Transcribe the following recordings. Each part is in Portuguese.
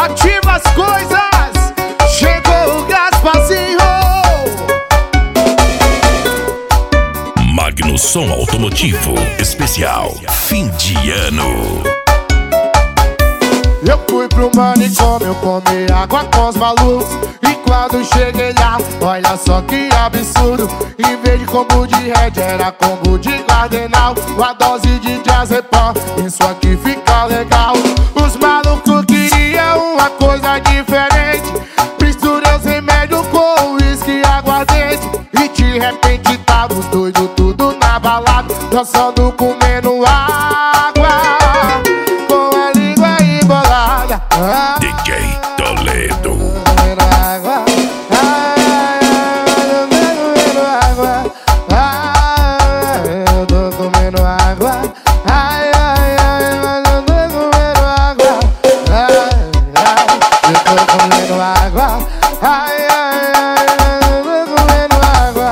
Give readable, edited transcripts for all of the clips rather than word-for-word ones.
Ativa as coisas, chegou o Gasparzinho. Magno Som Automotivo Especial Fim de Ano. Eu fui pro manicômio comer água com os malucos, e quando cheguei lá, olha só que absurdo. Em vez de combo de Red, era combo de Cardenal, uma dose de diazepam, isso aqui fica legal. Os malucos queriam uma coisa diferente, misturei os remédios com uísque e aguardente, e de repente tava os doidos tudo na balada, dançando, comendo água com a língua embolada. DJ Toledo. Eu tô comendo água. Ai, ai, ai, mas eu tô comendo água. Eu tô comendo água. Ai, ai, ai, eu tô comendo água.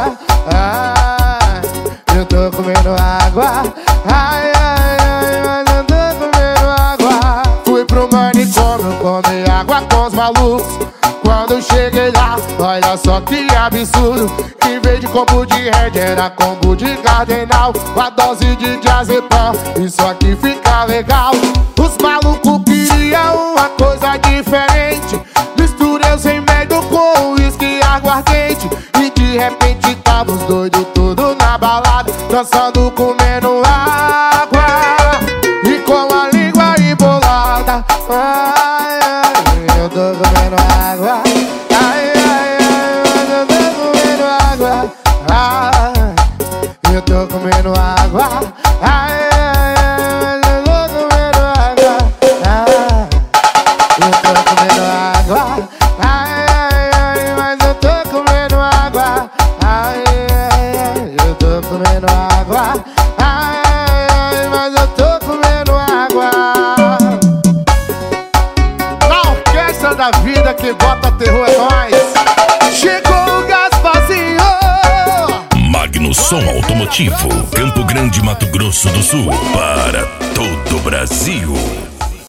Eu tô comendo água. Ai, ai, ai, mas eu tô comendo água. Fui pro manicômio comer água com os malucos. Quando eu cheguei lá, olha só que absurdo. Em vez de combo de Red, era combo de Cardenal, uma dose de diazepam, isso aqui fica legal. Os malucos queriam uma coisa diferente, misturei os remédios com uísque e aguardente, e de repente tava os doidos tudo na balada, dançando, comendo água e com a língua embolada. Ai, ai, eu tô comendo água. Ai, ai, ai, mas eu tô comendo água. Ai, eu tô comendo água. Ai, ai, ai, mas eu tô comendo água. Ai, eu tô comendo água. Ai, ai, ai, mas eu tô comendo água. Ai, ai, ai, eu tô comendo água. Ai, ai, mas eu tô comendo água. Na orquestra da vida que bota terror é nóis. Chegou o Gasparzinho. Magno Som Automotivo Campo Grande, Mato Grosso do Sul, para todo o Brasil.